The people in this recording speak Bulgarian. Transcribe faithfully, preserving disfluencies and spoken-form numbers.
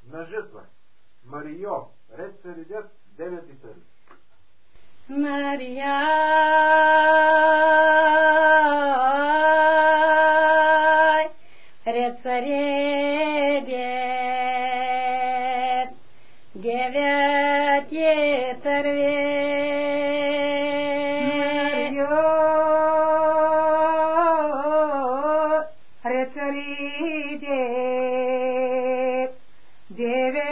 на жътва. Марио, ред се редят девет и първи. Мария, ред се редят девет и първи. Ред се редят девет